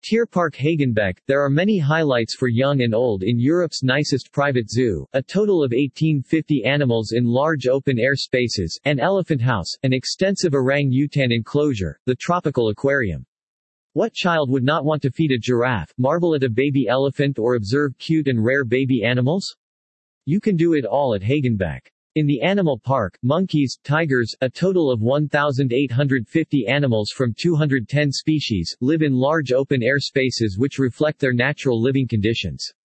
Tierpark Hagenbeck. There are many highlights for young and old in Europe's nicest private zoo, a total of 1850 animals in large open-air spaces, an elephant house, an extensive orangutan enclosure, the tropical aquarium. What child would not want to feed a giraffe, marvel at a baby elephant or observe cute and rare baby animals? You can do it all at Hagenbeck. In the animal park, monkeys, tigers, a total of 1,850 animals from 210 species, live in large open-air spaces which reflect their natural living conditions.